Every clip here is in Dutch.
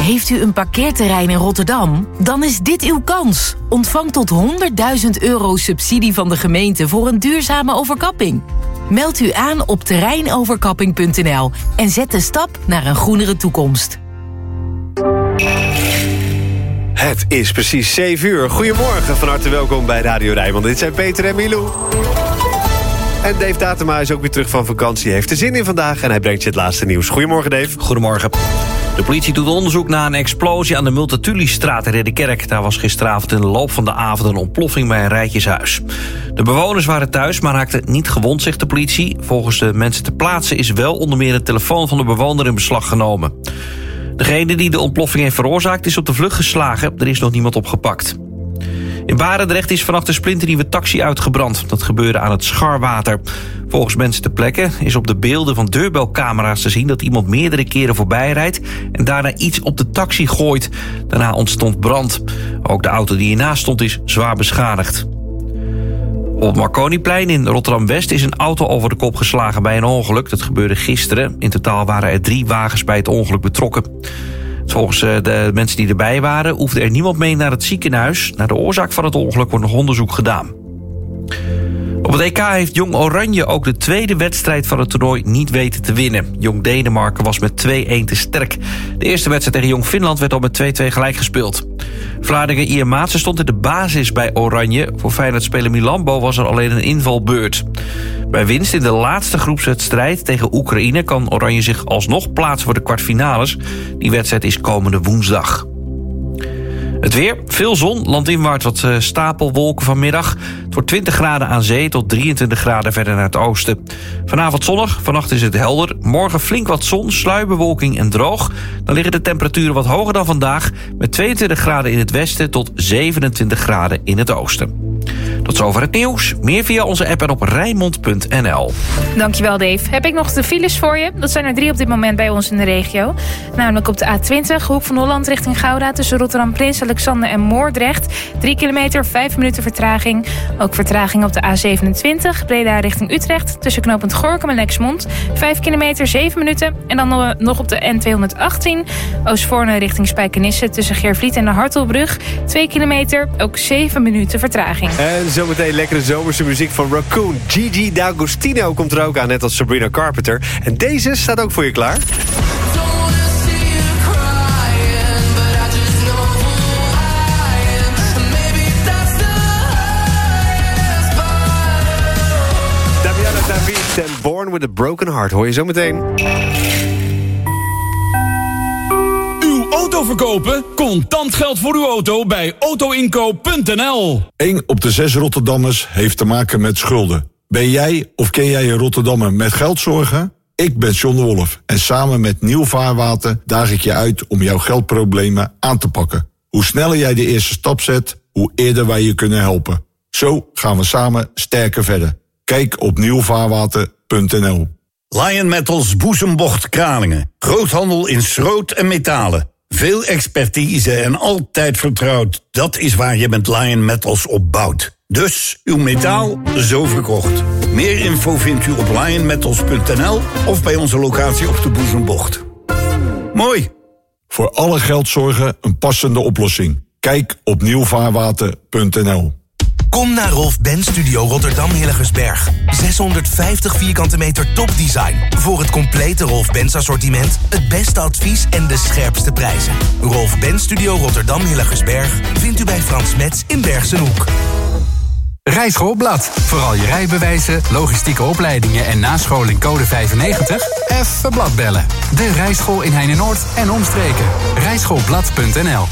Heeft u een parkeerterrein in Rotterdam? Dan is dit uw kans. Ontvang tot €100.000 subsidie van de gemeente voor een duurzame overkapping. Meld u aan op terreinoverkapping.nl en zet de stap naar een groenere toekomst. Het is precies 7 uur. Goedemorgen, van harte welkom bij Radio Rijnmond. Dit zijn Peter en Milou. En Dave Datema is ook weer terug van vakantie. Hij heeft er zin in vandaag en hij brengt je het laatste nieuws. Goedemorgen, Dave. Goedemorgen. De politie doet onderzoek naar een explosie aan de Multatuli-straat in Ridderkerk. Daar was gisteravond in de loop van de avond een ontploffing bij een rijtjeshuis. De bewoners waren thuis, maar raakten niet gewond, zegt de politie. Volgens de mensen ter plaatse is wel onder meer de telefoon van de bewoner in beslag genomen. Degene die de ontploffing heeft veroorzaakt is op de vlucht geslagen. Er is nog niemand opgepakt. In Barendrecht is vannacht een splinternieuwe taxi uitgebrand. Dat gebeurde aan het Scharwater. Volgens mensen ter plekke is op de beelden van deurbelcamera's te zien dat iemand meerdere keren voorbij rijdt en daarna iets op de taxi gooit. Daarna ontstond brand. Ook de auto die hiernaast stond is zwaar beschadigd. Op het Marconiplein in Rotterdam-West is een auto over de kop geslagen bij een ongeluk. Dat gebeurde gisteren. In totaal waren er 3 wagens bij het ongeluk betrokken. Volgens de mensen die erbij waren hoefde er niemand mee naar het ziekenhuis. Naar de oorzaak van het ongeluk wordt nog onderzoek gedaan. Op het EK heeft Jong Oranje ook de tweede wedstrijd van het toernooi niet weten te winnen. Jong Denemarken was met 2-1 te sterk. De eerste wedstrijd tegen Jong Finland werd al met 2-2 gelijk gespeeld. Vlaardingen Ian Maatsen stond in de basis bij Oranje. Voor Feyenoord-speler Milambo was er alleen een invalbeurt. Bij winst in de laatste groepswedstrijd tegen Oekraïne kan Oranje zich alsnog plaatsen voor de kwartfinales. Die wedstrijd is komende woensdag. Het weer, veel zon, landinwaarts wat stapelwolken vanmiddag. Het wordt 20 graden aan zee tot 23 graden verder naar het oosten. Vanavond zonnig, vannacht is het helder. Morgen flink wat zon, sluierbewolking en droog. Dan liggen de temperaturen wat hoger dan vandaag, met 22 graden in het westen tot 27 graden in het oosten. Tot zover het nieuws. Meer via onze app en op Rijnmond.nl. Dankjewel, Dave. Heb ik nog de files voor je? Dat zijn er 3 op dit moment bij ons in de regio. Namelijk op de A20, Hoek van Holland richting Gouda, tussen Rotterdam Prins, Alexander en Moordrecht. 3 kilometer, 5 minuten vertraging. Ook vertraging op de A27, Breda richting Utrecht, tussen knooppunt Gorinchem en Lexmond. 5 kilometer, 7 minuten. En dan nog op de N218, Oostvoorne richting Spijkenisse, tussen Geervliet en de Hartelbrug. 2 kilometer, ook 7 minuten vertraging. En zometeen lekkere zomerse muziek van Raccoon. Gigi D'Agostino komt er ook aan, net als Sabrina Carpenter. En deze staat ook voor je klaar. Damiana David en Born with a Broken Heart. Hoor je zometeen. Auto verkopen? Contant geld voor uw auto bij autoinkoop.nl. 1 op de 6 Rotterdammers heeft te maken met schulden. Ben jij of ken jij een Rotterdammer met geldzorgen? Ik ben John de Wolf en samen met Nieuw Vaarwater daag ik je uit om jouw geldproblemen aan te pakken. Hoe sneller jij de eerste stap zet, hoe eerder wij je kunnen helpen. Zo gaan we samen sterker verder. Kijk op nieuwvaarwater.nl. Lion Metals Boezembocht Kralingen. Groothandel in schroot en metalen. Veel expertise en altijd vertrouwd. Dat is waar je met Lion Metals op bouwt. Dus uw metaal zo verkocht. Meer info vindt u op lionmetals.nl of bij onze locatie op de Boezembocht. Mooi. Voor alle geldzorgen een passende oplossing. Kijk op nieuwvaarwater.nl. Kom naar Rolf Benz Studio Rotterdam Hillegersberg. 650 vierkante meter topdesign. Voor het complete Rolf Benz assortiment, het beste advies en de scherpste prijzen. Rolf Benz Studio Rotterdam Hillegersberg vindt u bij Frans Metz in Bergsenhoek. Rijschoolblad. Vooral je rijbewijzen, logistieke opleidingen en nascholing code 95? Even blad bellen. De Rijschool in Heine-Noord en omstreken. Rijschoolblad.nl.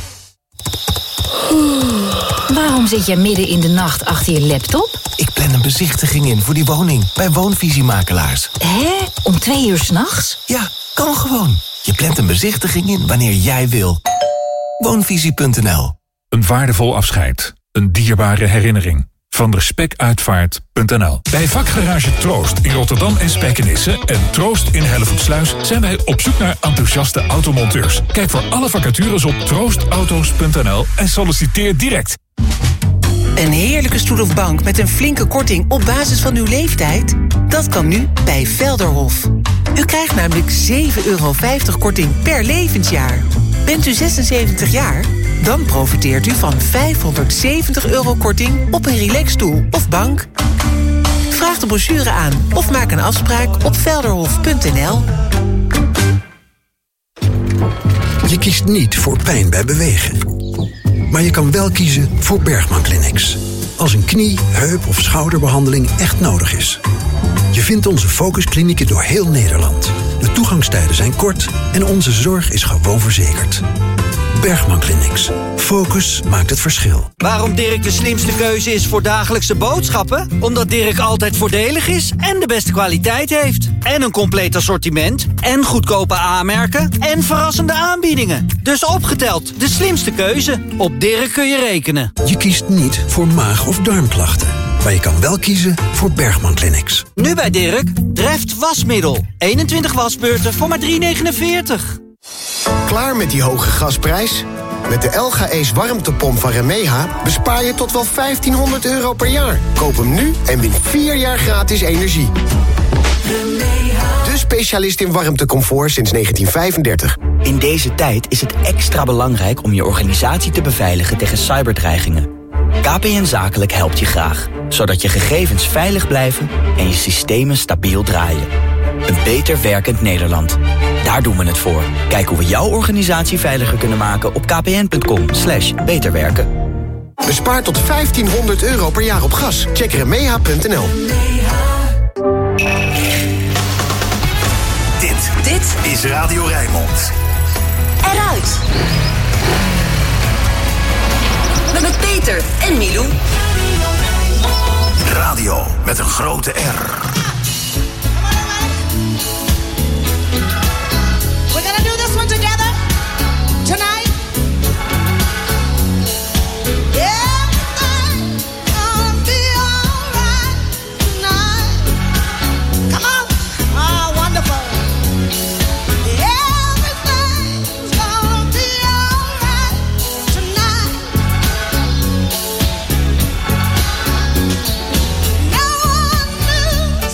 Waarom zit jij midden in de nacht achter je laptop? Ik plan een bezichtiging in voor die woning bij Woonvisiemakelaars. Hè? Om 2 uur 's nachts? Ja, kan gewoon. Je plant een bezichtiging in wanneer jij wil. Woonvisie.nl. Een waardevol afscheid. Een dierbare herinnering. Van respectuitvaart.nl. Bij vakgarage Troost in Rotterdam en Spijkenisse en Troost in Hellevoetsluis zijn wij op zoek naar enthousiaste automonteurs. Kijk voor alle vacatures op troostauto's.nl en solliciteer direct. Een heerlijke stoel of bank met een flinke korting op basis van uw leeftijd? Dat kan nu bij Velderhof. U krijgt namelijk €7,50 korting per levensjaar. Bent u 76 jaar? Dan profiteert u van €570 korting op een relaxstoel of bank. Vraag de brochure aan of maak een afspraak op velderhof.nl. Je kiest niet voor pijn bij bewegen. Maar je kan wel kiezen voor Bergman Clinics. Als een knie, heup of schouderbehandeling echt nodig is. Je vindt onze focusklinieken door heel Nederland. De toegangstijden zijn kort en onze zorg is gewoon verzekerd. Bergman Clinics. Focus maakt het verschil. Waarom Dirk de slimste keuze is voor dagelijkse boodschappen? Omdat Dirk altijd voordelig is en de beste kwaliteit heeft. En een compleet assortiment. En goedkope aanmerken. En verrassende aanbiedingen. Dus opgeteld, de slimste keuze. Op Dirk kun je rekenen. Je kiest niet voor maag- of darmklachten. Maar je kan wel kiezen voor Bergman Clinics. Nu bij Dirk, Dreft wasmiddel. 21 wasbeurten voor maar €3,49. Klaar met die hoge gasprijs? Met de LG Ace warmtepomp van Remeha bespaar je tot wel €1.500 per jaar. Koop hem nu en win 4 jaar gratis energie. De specialist in warmtecomfort sinds 1935. In deze tijd is het extra belangrijk om je organisatie te beveiligen tegen cyberdreigingen. KPN Zakelijk helpt je graag, zodat je gegevens veilig blijven en je systemen stabiel draaien. Een beter werkend Nederland. Daar doen we het voor. Kijk hoe we jouw organisatie veiliger kunnen maken op kpn.com/beterwerken. Bespaar tot €1.500 per jaar op gas. Check remeha.nl. Dit is Radio Rijnmond. Eruit. Met Peter en Milou. Radio met een grote R. We're gonna do this one together tonight. Everything's gonna be alright tonight. Come on, oh wonderful. Everything's gonna be alright tonight. No one knew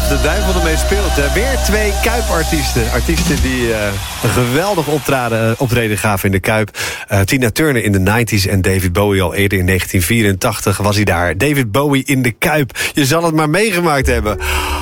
alsof de duivel ermee speelt. Weer 2 Kuipartiesten. Artiesten die een geweldig optreden gaven in de Kuip. Tina Turner in de 90s en David Bowie al eerder in 1984 was hij daar. David Bowie in de Kuip. Je zal het maar meegemaakt hebben.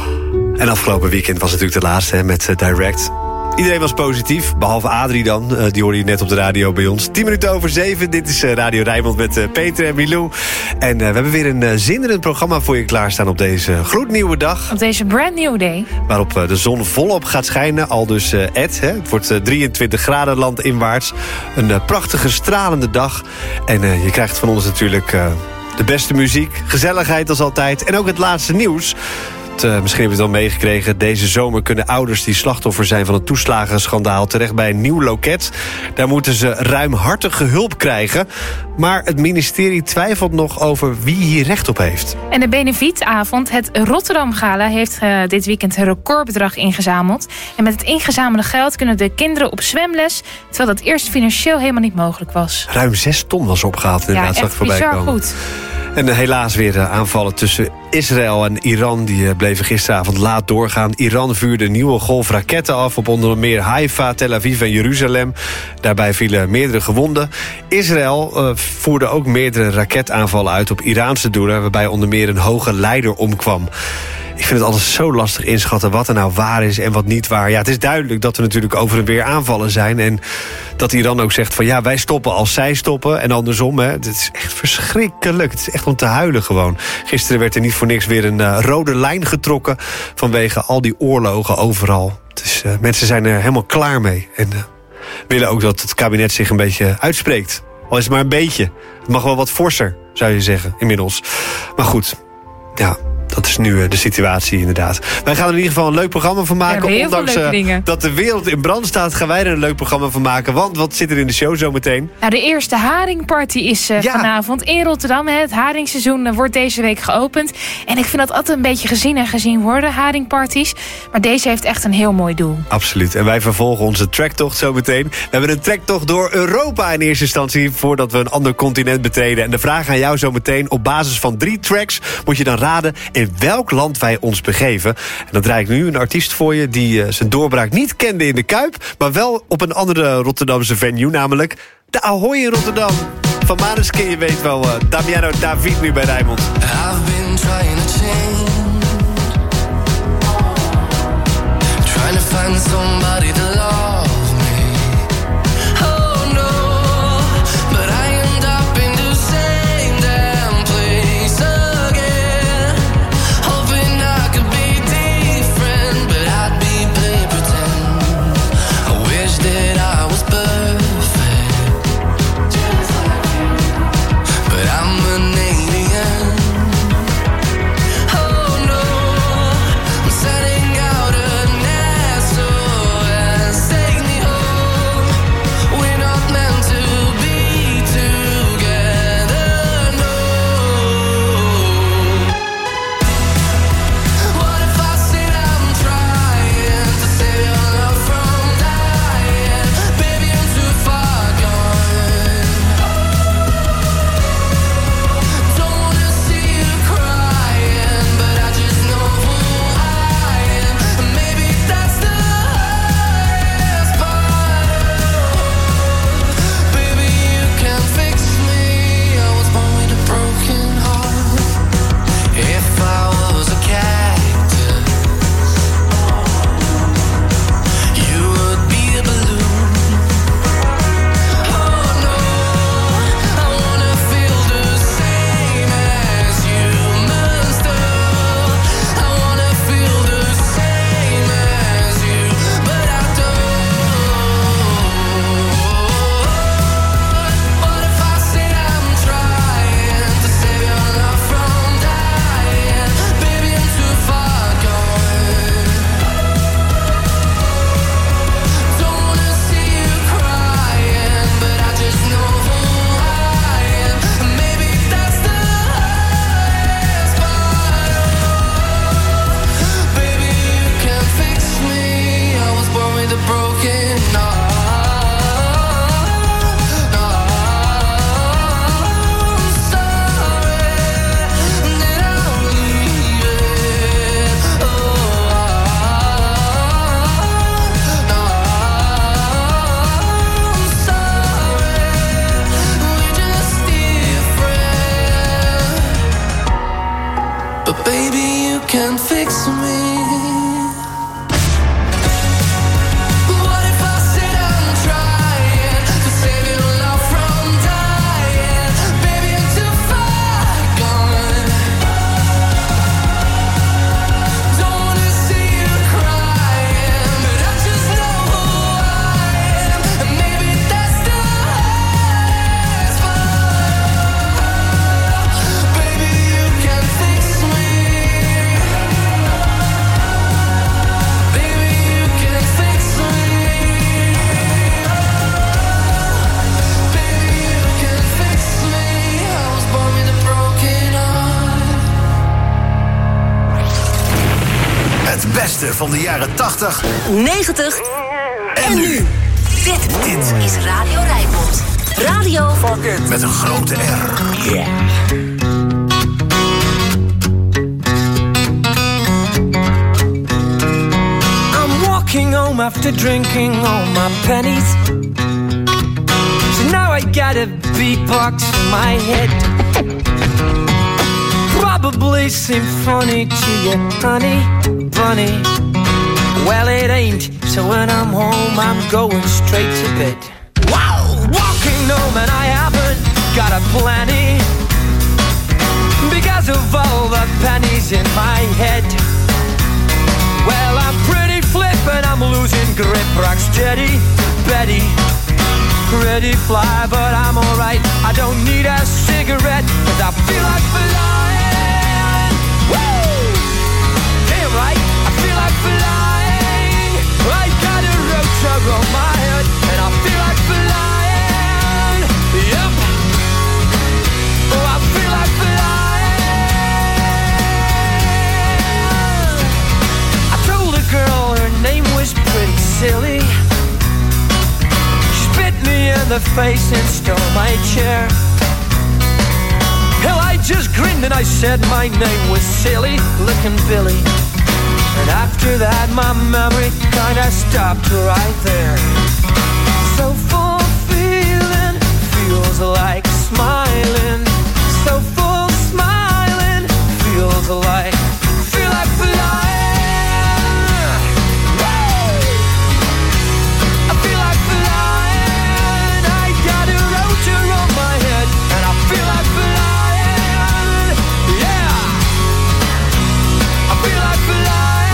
En afgelopen weekend was natuurlijk de laatste met Direct. Iedereen was positief, behalve Adrie dan. Die hoorde je net op de radio bij ons. 10:10. Dit is Radio Rijnmond met Peter en Milou. En we hebben weer een zinderend programma voor je klaarstaan op deze gloednieuwe dag. Op deze brand new day. Waarop de zon volop gaat schijnen. Al dus Ed. Het wordt 23 graden landinwaarts. Een prachtige, stralende dag. En je krijgt van ons natuurlijk de beste muziek. Gezelligheid als altijd. En ook het laatste nieuws. Misschien heb je het al meegekregen. Deze zomer kunnen ouders die slachtoffer zijn van een toeslagenschandaal terecht bij een nieuw loket. Daar moeten ze ruimhartige hulp krijgen. Maar het ministerie twijfelt nog over wie hier recht op heeft. En de benefietavond, het Rotterdam Gala, heeft dit weekend een recordbedrag ingezameld. En met het ingezamelde geld kunnen de kinderen op zwemles, terwijl dat eerst financieel helemaal niet mogelijk was. Ruim 6 ton was opgehaald. Ja, echt bizar goed. En helaas weer aanvallen tussen Israël en Iran. Die bleven gisteravond laat doorgaan. Iran vuurde een nieuwe golf raketten af op onder meer Haifa, Tel Aviv en Jeruzalem. Daarbij vielen meerdere gewonden. Israël voerde ook meerdere raketaanvallen uit op Iraanse doelen, waarbij onder meer een hoge leider omkwam. Ik vind het altijd zo lastig inschatten wat er nou waar is en wat niet waar. Ja, het is duidelijk dat er natuurlijk over en weer aanvallen zijn. En dat Iran ook zegt van ja, wij stoppen als zij stoppen. En andersom, hè. Het is echt verschrikkelijk. Het is echt om te huilen gewoon. Gisteren werd er niet voor niks weer een rode lijn getrokken vanwege al die oorlogen overal. Dus mensen zijn er helemaal klaar mee. En willen ook dat het kabinet zich een beetje uitspreekt. Al is het maar een beetje. Het mag wel wat forser, zou je zeggen, inmiddels. Maar goed, ja. Dat is nu de situatie inderdaad. Wij gaan er in ieder geval een leuk programma van maken. Ja, ondanks dat de wereld in brand staat, gaan wij er een leuk programma van maken. Want wat zit er in de show zometeen? Nou, de eerste haringparty is vanavond in Rotterdam. Het haringseizoen wordt deze week geopend. En ik vind dat altijd een beetje gezien en gezien worden, haringparties. Maar deze heeft echt een heel mooi doel. Absoluut. En wij vervolgen onze tracktocht zometeen. We hebben een tracktocht door Europa in eerste instantie, voordat we een ander continent betreden. En de vraag aan jou zometeen: op basis van 3 tracks moet je dan raden in welk land wij ons begeven. En dan draai ik nu een artiest voor je die zijn doorbraak niet kende in de Kuip, maar wel op een andere Rotterdamse venue, namelijk de Ahoy in Rotterdam. Van Maneskin, je weet wel, Damiano David nu bij Rijnmond. I've been trying to change, trying to find somebody to love me. Oh no, but I end up in the same damn place again. Hoping I could be different, but I'd be playing pretend. I wish that I was perfect, but I'm an alien. Oh no, I'm setting out an SOS. Baby, you can fix me. What if I sit and try to save your love from dying? Baby, I'm too far gone. Don't wanna see you crying, but I just know who I am, and maybe that's the hardest part. Baby, you can fix me. Baby, you can fix me. Baby, you can fix me. I was born with a broken heart. Het beste van de jaren 80 90 en nu. Dit is Radio Rijnmond. Radio met een grote R. Yeah. I'm walking home after drinking all my pennies. So now I got a beatbox in my head. Probably seem funny to you, honey bunny. Well, it ain't. So when I'm home, I'm going straight to bed. Wow! Walking home and I haven't got a plenty because of all the pennies in my head. Well, I'm pretty flip and I'm losing grip. Rock steady, Betty, pretty fly, but I'm alright. I don't need a cigarette, cause I feel like flying. Woo! Damn right, I feel like flying. I got a rotor on my head, and I feel like flying. Yep. Oh, I feel like flying. I told a girl her name was pretty silly. She spit me in the face and stole my chair. Hell, I just grinned and I said my name was Silly Looking Billy. And after that my memory kinda stopped right there. So full feeling feels like smiling. So full smiling feels like feel like flying. Woo! I feel like flying. I got a rotor on my head and I feel like flying. Yeah, I feel like flying.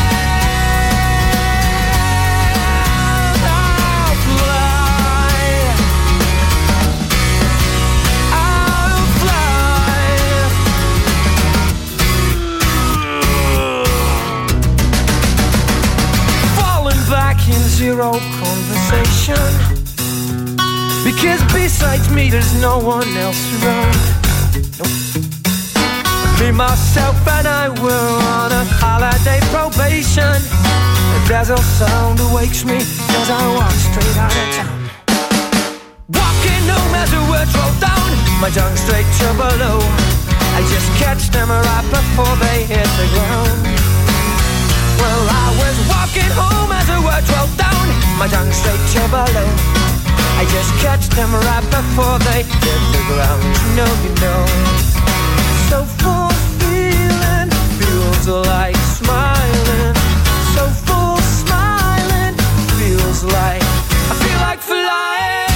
Zero conversation, because besides me there's no one else around. Nope. Me, myself and I were on a holiday probation. A dazzle sound awakes me as I walk straight out of town. Walking home as the words roll down, my tongue straight to below. I just catch them right before they hit the ground. Well, I was walking home as the words rolled down, my tongue straight to below. I just catch them right before they hit the ground. You know. So full feeling feels like smiling. So full smiling feels like I feel like flying.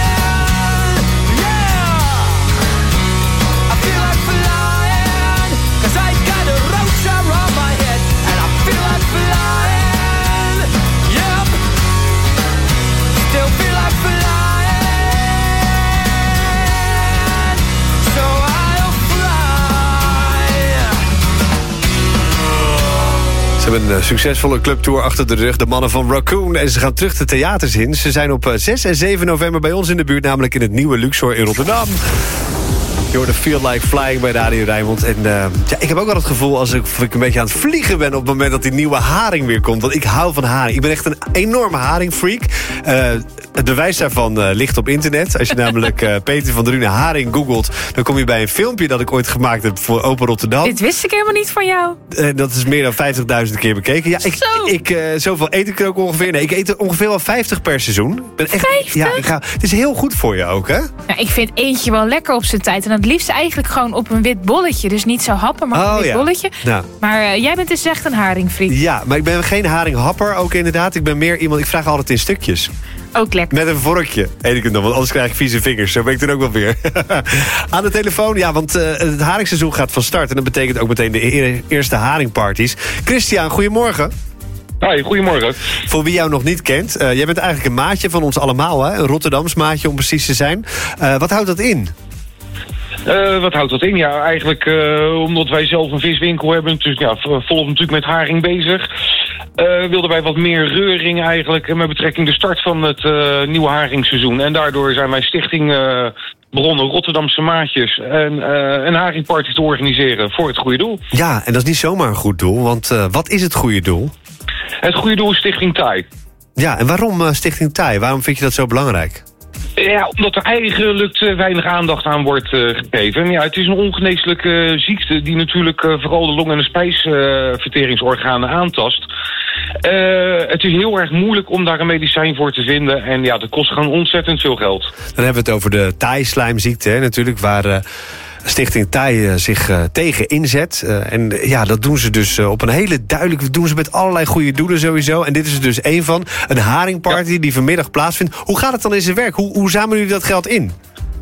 Yeah, I feel like flying, 'cause I got a rotor on my head and I feel like flying. Yep, still feel like flying. So I'll fly. Ze hebben een succesvolle clubtour achter de rug, de mannen van Raccoon. En ze gaan terug de theaters in. Ze zijn op 6 en 7 november bij ons in de buurt, namelijk in het nieuwe Luxor in Rotterdam. Je hoorde Feel Like Flying bij Radio Rijnmond. En ik heb ook wel het gevoel als ik een beetje aan het vliegen ben op het moment dat die nieuwe haring weer komt. Want ik hou van haring. Ik ben echt een enorme haringfreak. Het bewijs daarvan ligt op internet. Als je namelijk Peter van Drunen haring googelt, dan kom je bij een filmpje dat ik ooit gemaakt heb voor Open Rotterdam. Dit wist ik helemaal niet van jou. Dat is meer dan 50.000 keer bekeken. Ja, zoveel eet ik er ook ongeveer. Nee, ik eet er ongeveer wel 50 per seizoen. Ik ben echt, 50? Ja, het is heel goed voor je ook, hè? Nou, ik vind eentje wel lekker op zijn tijd. En het liefst eigenlijk gewoon op een wit bolletje. Dus niet zo happen, maar op een wit bolletje. Nou. Maar jij bent dus echt een haringfriek. Ja, maar ik ben geen haringhapper ook inderdaad. Ik ben meer iemand, ik vraag altijd in stukjes. Ook lekker. Met een vorkje eet ik het dan, want anders krijg ik vieze vingers. Zo ben ik er ook wel weer. Aan de telefoon, ja, want het haringseizoen gaat van start. En dat betekent ook meteen de eerste haringparties. Christian, goedemorgen. Hoi, goedemorgen. Voor wie jou nog niet kent, jij bent eigenlijk een maatje van ons allemaal, hè? Een Rotterdams maatje om precies te zijn. Wat houdt dat in? Wat houdt dat in? Ja, eigenlijk omdat wij zelf een viswinkel hebben, dus ja, volop natuurlijk met haring bezig. Wilden wij wat meer reuring eigenlijk met betrekking de start van het nieuwe haringseizoen. En daardoor zijn wij stichting begonnen Rotterdamse Maatjes een haringparty te organiseren voor het goede doel. Ja, en dat is niet zomaar een goed doel, want wat is het goede doel? Het goede doel is Stichting Thai. Ja, en waarom Stichting Thai? Waarom vind je dat zo belangrijk? Ja, omdat er eigenlijk te weinig aandacht aan wordt gegeven. Ja, het is een ongeneeslijke ziekte die natuurlijk vooral de long- en de spijsverteringsorganen aantast. Het is heel erg moeilijk om daar een medicijn voor te vinden. En ja, dat kost gewoon ontzettend veel geld. Dan hebben we het over de Thai-slijmziekte, hè, natuurlijk, waar Stichting Thai zich tegen inzet. En ja, dat doen ze dus op een hele duidelijke... doen ze met allerlei goede doelen sowieso. En dit is er dus één van. Een haringparty die vanmiddag plaatsvindt. Hoe gaat het dan in zijn werk? Hoe zamelen jullie dat geld in?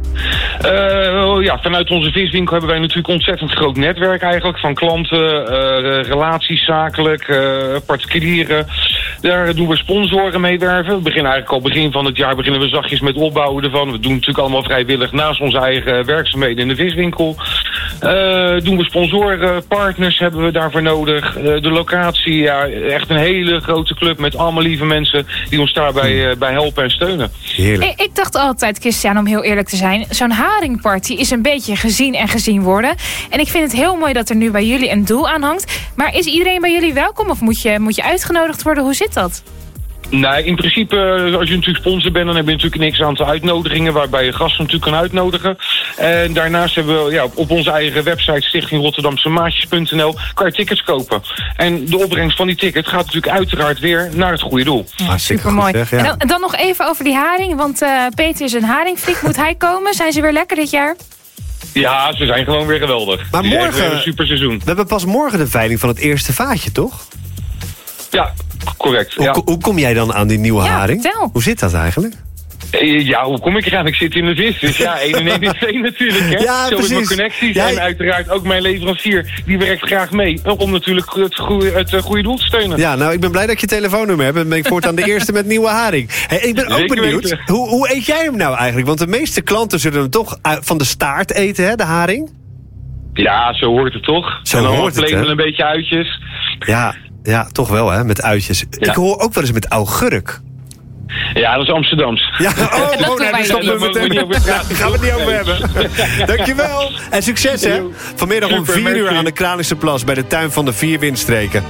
Vanuit onze viswinkel hebben wij natuurlijk een ontzettend groot netwerk eigenlijk. Van klanten, relaties zakelijk, particulieren. Daar doen we sponsoren meewerven. We beginnen eigenlijk al begin van het jaar beginnen we zachtjes met opbouwen ervan. We doen natuurlijk allemaal vrijwillig naast onze eigen werkzaamheden in de viswinkel. Doen we sponsoren, partners hebben we daarvoor nodig. De locatie, ja, echt een hele grote club met allemaal lieve mensen die ons daarbij bij helpen en steunen. Heerlijk. Ik dacht altijd, Christian, om heel eerlijk te zijn, zo'n haringparty is een beetje gezien en gezien worden. En ik vind het heel mooi dat er nu bij jullie een doel aan hangt. Maar is iedereen bij jullie welkom of moet je uitgenodigd worden? Hoe zit dat? Nee, in principe, als je natuurlijk sponsor bent, dan heb je natuurlijk een x-aantal uitnodigingen waarbij je gasten natuurlijk kan uitnodigen. En daarnaast hebben we op onze eigen website stichtingrotterdamsemaatjes.nl kan je tickets kopen. En de opbrengst van die ticket gaat natuurlijk uiteraard weer naar het goede doel. Ja, supermooi. Goed, ja. En dan nog even over die haring, want Peter is een haringfriek. Moet hij komen? Zijn ze weer lekker dit jaar? Ja, ze zijn gewoon weer geweldig. Maar morgen, een super seizoen. We hebben pas morgen de veiling van het eerste vaatje, toch? Ja, correct. Hoe kom jij dan aan die nieuwe haring? Vertel. Hoe zit dat eigenlijk? Ja, hoe kom ik eraan? Ik zit in de vis, dus ja, 1 en 1 is 2 natuurlijk. Hè? Ja, zo precies. met mijn connecties en uiteraard ook mijn leverancier, die werkt graag mee. Om natuurlijk het goede doel te steunen. Ja, nou, ik ben blij dat je telefoonnummer hebt. Dan ben ik voortaan de eerste met nieuwe haring. Hey, ik ben ook benieuwd, hoe eet jij hem nou eigenlijk? Want de meeste klanten zullen hem toch van de staart eten, hè, de haring? Ja, zo hoort het toch? Zo en dan hoort het, een beetje uitjes. Ja, toch wel, hè, met uitjes. Ja. Ik hoor ook wel eens met augurk. Ja, dat is Amsterdams. Ja, stoppen we meteen. Daar gaan we het niet over hebben. Dankjewel. En succes, hè. Vanmiddag om 4 uur aan de Kralische Plas bij de Tuin van de 4 Windstreken.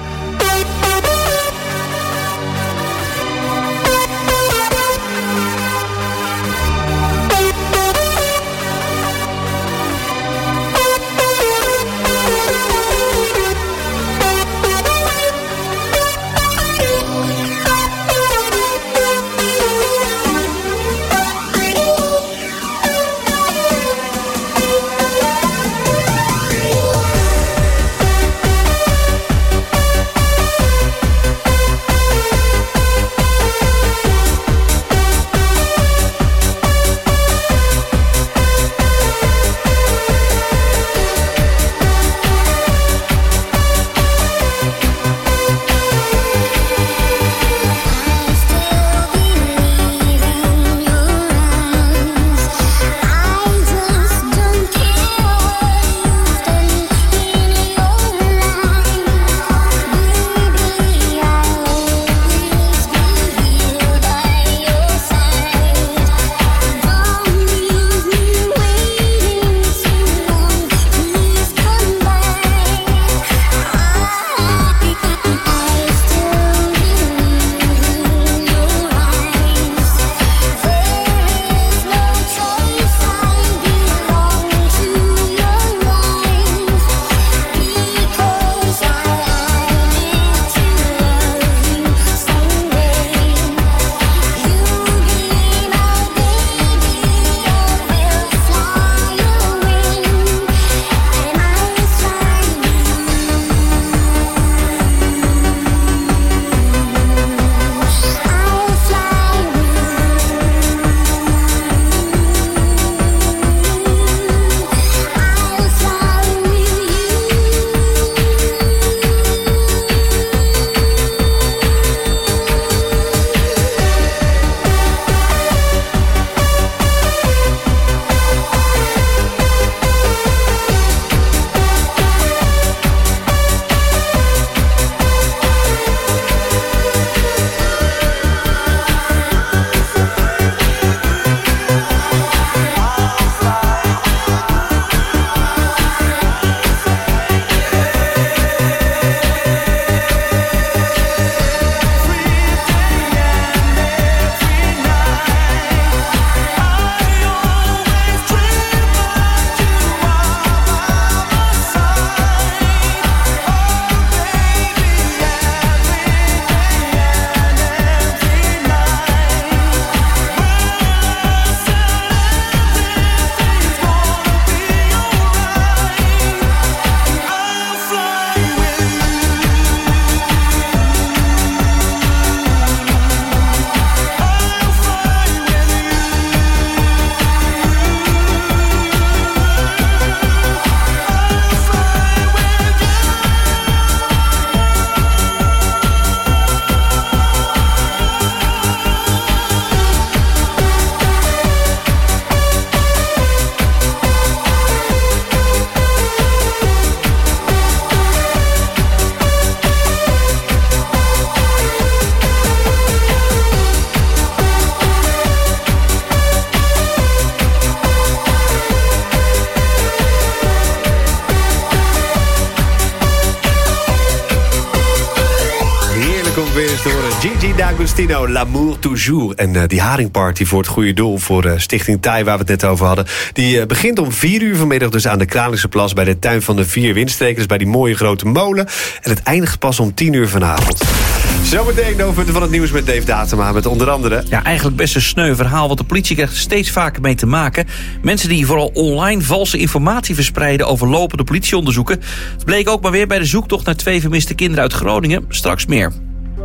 weer eens te horen. Gigi D'Agostino, L'amour toujours. En die haringparty voor het goede doel voor Stichting Thai, waar we het net over hadden. Die begint om 4 uur vanmiddag dus aan de Kralingse Plas bij de Tuin van de 4 Windstrekers, bij die mooie grote molen. En het eindigt pas om 10 uur vanavond. Zometeen de hoofdpunten van het nieuws met Dave Datema, met onder andere... Ja, eigenlijk best een sneu verhaal, want de politie krijgt er steeds vaker mee te maken. Mensen die vooral online valse informatie verspreiden over lopende politieonderzoeken. Het bleek ook maar weer bij de zoektocht naar 2 vermiste kinderen uit Groningen. Straks meer.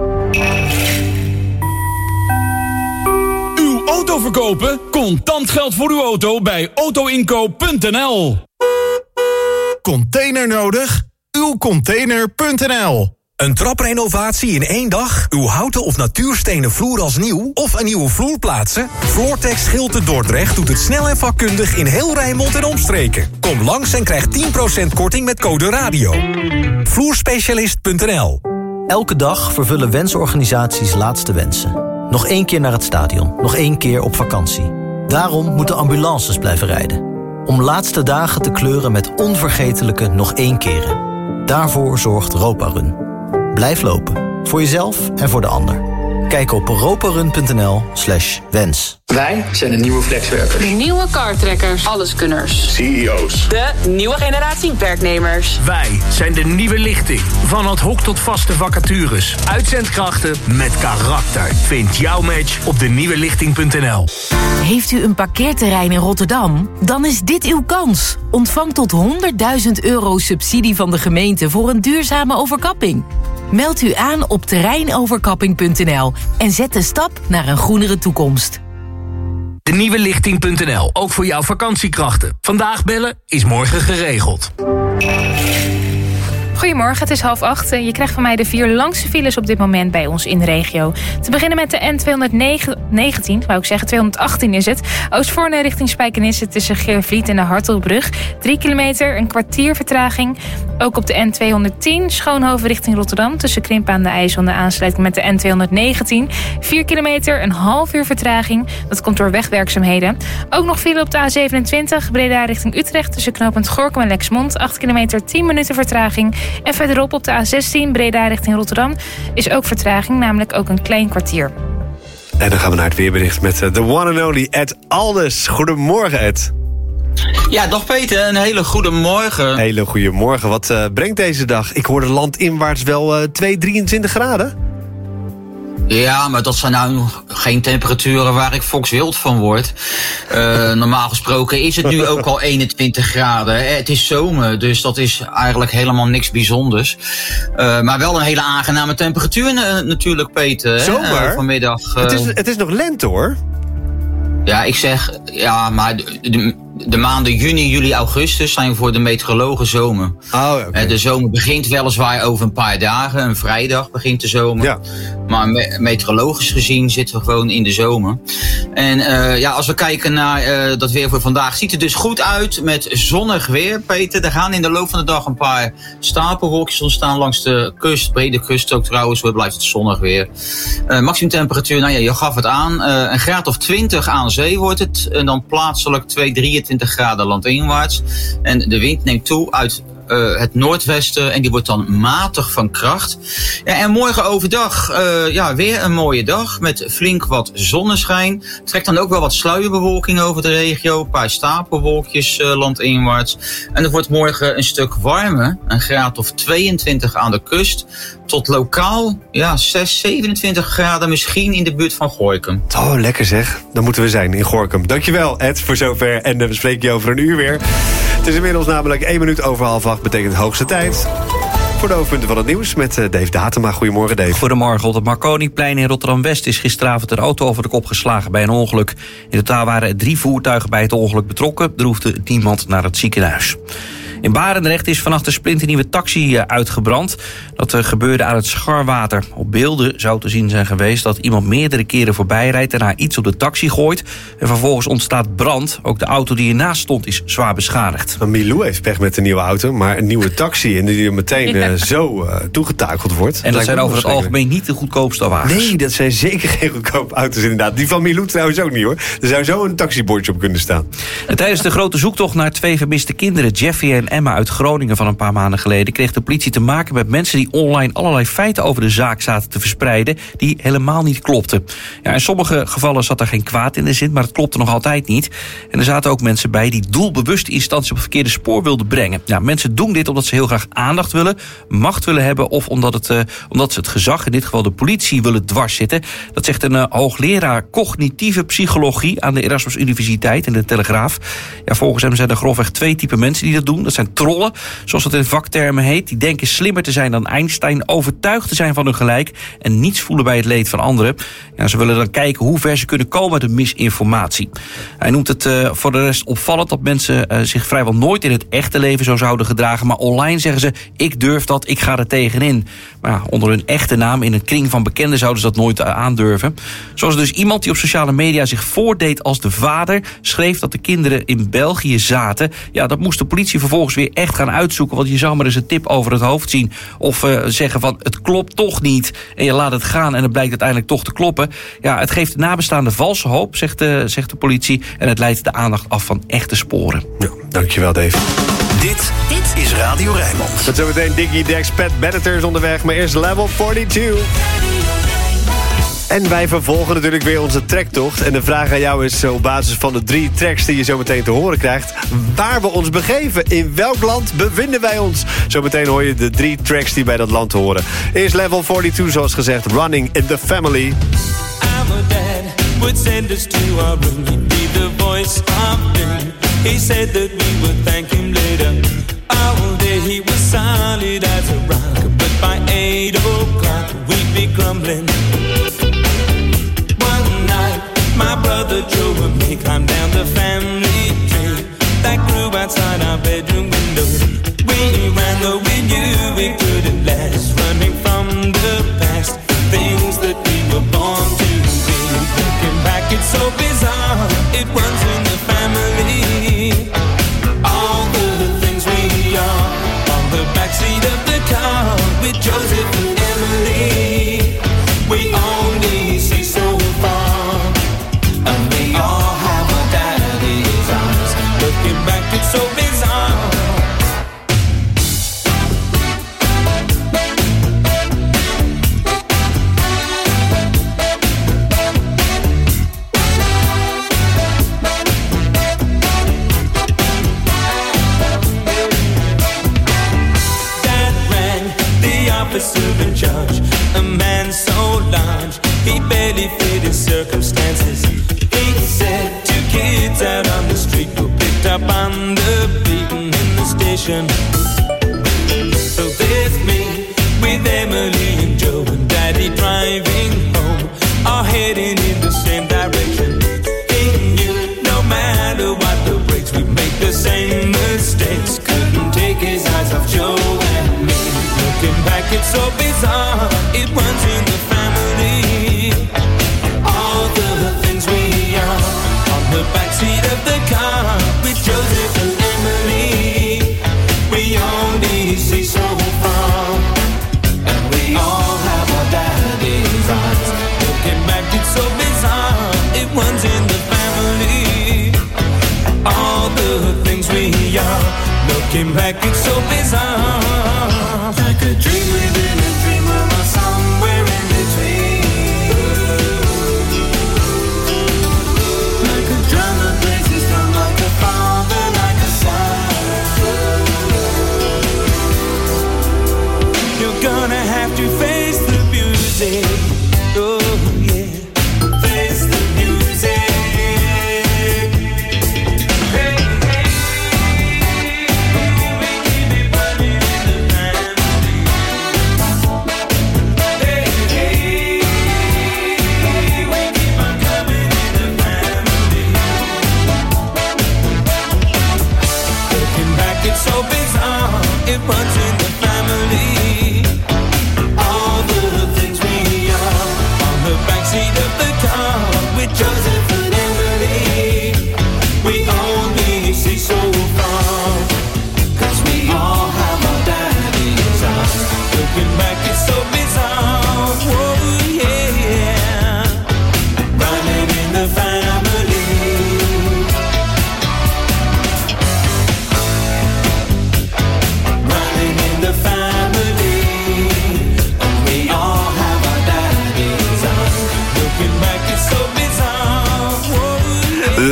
Uw auto verkopen? Contant geld voor uw auto bij autoinkoop.nl. Container nodig? Uwcontainer.nl. Een traprenovatie in 1 dag? Uw houten of natuurstenen vloer als nieuw? Of een nieuwe vloer plaatsen? Floortex Schilte Dordrecht doet het snel en vakkundig in heel Rijnmond en omstreken. Kom langs en krijg 10% korting met code radio. Vloerspecialist.nl. Elke dag vervullen wensorganisaties laatste wensen. Nog 1 keer naar het stadion, nog 1 keer op vakantie. Daarom moeten ambulances blijven rijden. Om laatste dagen te kleuren met onvergetelijke nog 1 keren. Daarvoor zorgt Roparun. Blijf lopen, voor jezelf en voor de ander. Kijk op roparun.nl/wens. Wij zijn de nieuwe flexwerkers. De nieuwe kartrekkers. Alleskunners. CEO's. De nieuwe generatie werknemers. Wij zijn de nieuwe lichting. Van ad hoc tot vaste vacatures. Uitzendkrachten met karakter. Vind jouw match op denieuwelichting.nl. Heeft u een parkeerterrein in Rotterdam? Dan is dit uw kans. Ontvang tot €100.000 subsidie van de gemeente voor een duurzame overkapping. Meld u aan op terreinoverkapping.nl en zet de stap naar een groenere toekomst. Denieuwelichting.nl, ook voor jouw vakantiekrachten. Vandaag bellen is morgen geregeld. Goedemorgen, het is 7:30. Je krijgt van mij de 4 langste files op dit moment bij ons in de regio. Te beginnen met de N219, wou ik zeggen, 218 is het. Oostvoorne richting Spijkenisse tussen Geervliet en de Hartelbrug. 3 kilometer, een kwartier vertraging. Ook op de N210, Schoonhoven richting Rotterdam tussen Krimpen aan de IJssel en de aansluiting met de N219. 4 kilometer, een half uur vertraging. Dat komt door wegwerkzaamheden. Ook nog file op de A27, Breda richting Utrecht tussen knooppunt Gorinchem en Lexmond. 8 kilometer, 10 minuten vertraging. En verderop op de A16, Breda richting Rotterdam, is ook vertraging, namelijk ook een klein kwartier. En dan gaan we naar het weerbericht met de one and only Ed Alders. Goedemorgen, Ed. Ja, dag Peter, een hele goede morgen. Hele goede morgen. Wat brengt deze dag? Ik hoorde landinwaarts wel 23 graden. Ja, maar dat zijn nou geen temperaturen waar ik fokswild van word. Normaal gesproken is het nu ook al 21 graden. Het is zomer, dus dat is eigenlijk helemaal niks bijzonders. Maar wel een hele aangename temperatuur natuurlijk, Peter. Zomer? Vanmiddag. Het is nog lente, hoor. Ja, ik zeg, ja, maar de maanden juni, juli, augustus zijn voor de meteorologen zomer. Oh, okay. De zomer begint weliswaar over een paar dagen. Een vrijdag begint de zomer. Ja. Maar meteorologisch gezien zitten we gewoon in de zomer. En als we kijken naar dat weer voor vandaag, ziet het dus goed uit met zonnig weer, Peter. Er gaan in de loop van de dag een paar stapelwolkjes ontstaan langs de kust. Brede kust ook trouwens, waar blijft het zonnig weer. Maximum temperatuur, nou ja, je gaf het aan. Een graad of 20 aan zee wordt het. En dan plaatselijk 23 graden landinwaarts. En de wind neemt toe uit het noordwesten en die wordt dan matig van kracht. Ja, en morgen overdag weer een mooie dag met flink wat zonneschijn. Trekt dan ook wel wat sluierbewolking over de regio. Een paar stapelwolkjes landinwaarts. En het wordt morgen een stuk warmer. Een graad of 22 aan de kust. Tot lokaal 27 graden misschien in de buurt van Gorinchem. Oh, lekker zeg. Dan moeten we zijn in Gorinchem. Dankjewel, Ed, voor zover. En we spreken je over een uur weer. Het is inmiddels namelijk 1 minuut over 7:30. Betekent hoogste tijd voor de hoofdpunten van het nieuws met Dave Datema. Goedemorgen, Dave. Goedemorgen. Op het Marconiplein in Rotterdam-West is gisteravond een auto over de kop geslagen bij een ongeluk. In totaal waren er 3 voertuigen bij het ongeluk betrokken. Er hoefde niemand naar het ziekenhuis. In Barendrecht is vannacht een splinternieuwe taxi uitgebrand. Dat gebeurde aan het Scharwater. Op beelden zou te zien zijn geweest dat iemand meerdere keren voorbij rijdt en haar iets op de taxi gooit. En vervolgens ontstaat brand. Ook de auto die ernaast stond is zwaar beschadigd. Milou heeft pech met de nieuwe auto, maar een nieuwe taxi en die meteen zo toegetakeld wordt. En dat zijn over het algemeen niet de goedkoopste wagens. Nee, dat zijn zeker geen goedkope auto's inderdaad. Die van Milou trouwens ook niet, hoor. Er zou zo een taxibordje op kunnen staan. En tijdens de grote zoektocht naar 2 vermiste kinderen, Jeffy en in Emma uit Groningen van een paar maanden geleden kreeg de politie te maken met mensen die online allerlei feiten over de zaak zaten te verspreiden die helemaal niet klopten. Ja, in sommige gevallen zat er geen kwaad in de zin, maar het klopte nog altijd niet. En er zaten ook mensen bij die doelbewust de instantie op het verkeerde spoor wilden brengen. Ja, mensen doen dit omdat ze heel graag aandacht willen, macht willen hebben of omdat ze het gezag, in dit geval de politie, willen dwarszitten. Dat zegt een hoogleraar cognitieve psychologie aan de Erasmus Universiteit in de Telegraaf. Ja, volgens hem zijn er grofweg 2 typen mensen die dat doen. Dat zijn trollen, zoals dat in vaktermen heet. Die denken slimmer te zijn dan Einstein, overtuigd te zijn van hun gelijk en niets voelen bij het leed van anderen. Ja, ze willen dan kijken hoe ver ze kunnen komen met de misinformatie. Hij noemt het voor de rest opvallend dat mensen zich vrijwel nooit in het echte leven zo zouden gedragen, maar online zeggen ze, ik durf dat, ik ga er tegenin. Maar ja, onder hun echte naam in een kring van bekenden zouden ze dat nooit aandurven. Zoals dus iemand die op sociale media zich voordeed als de vader, schreef dat de kinderen in België zaten. Ja, dat moest de politie vervolgens weer echt gaan uitzoeken, want je zou maar eens een tip over het hoofd zien of zeggen van het klopt toch niet en je laat het gaan en het blijkt uiteindelijk toch te kloppen. Ja, het geeft de nabestaanden valse hoop, zegt de politie, en het leidt de aandacht af van echte sporen. Ja, dankjewel Dave. Dit is Radio Rijnmond. Met zometeen Diggy Dex, Pat Benatar is onderweg, maar eerst Level 42. En wij vervolgen natuurlijk weer onze trektocht. En de vraag aan jou is op basis van de 3 tracks die je zo meteen te horen krijgt, waar we ons begeven. In welk land bevinden wij ons? Zometeen hoor je de 3 tracks die bij dat land horen. Eerst Level 42, zoals gezegd, Running in the Family. I'm a dad, would send us to our room. He'd be the voice of doom. He said that we would thank him later. All day he was solid as a rock, but by 8 o'clock we'd be grumbling. One night, my brother Joe and me climbed down the family tree that grew outside our bedroom window. We ran though we knew it couldn't last, running from the past, things that we were born to be. Looking back, it's so bizarre, it runs in the family. All the things we are on the backseat of the car with Joseph and Emily. We only see so far, and we all have our daddy's eyes. Looking back, it's so bizarre. Officer in charge, a man so large, he barely fit his circumstances. He said 2 kids out on the street were picked up on the beaten in the station. So there's me with Emily and Joe and Daddy driving home, all heading in the same direction. He knew no matter what the brakes, we'd make the same mistakes. Couldn't take his eyes off Joe and me. Looking back, it's so bizarre, it runs in the family. All the things we are on the backseat of the car with Joseph and Emily. We only see so far, and we all have our daddy's eyes. Looking back, it's so bizarre, it runs in the family. All the things we are, looking back, it's so bizarre. Like a dream within a dream, or somewhere in between. Like a drum that breaks his drum, like a father, like a son. You're gonna have to face the music. Oh yeah, face the music. Hey, hey, we keep it running in the